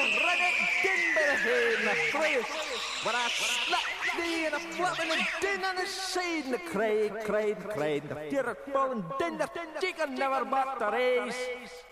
ready, Denver head in the face. When I slapped thee in a flapping and din on the side, and the cried. The fear of falling din, the chicken never bought the race.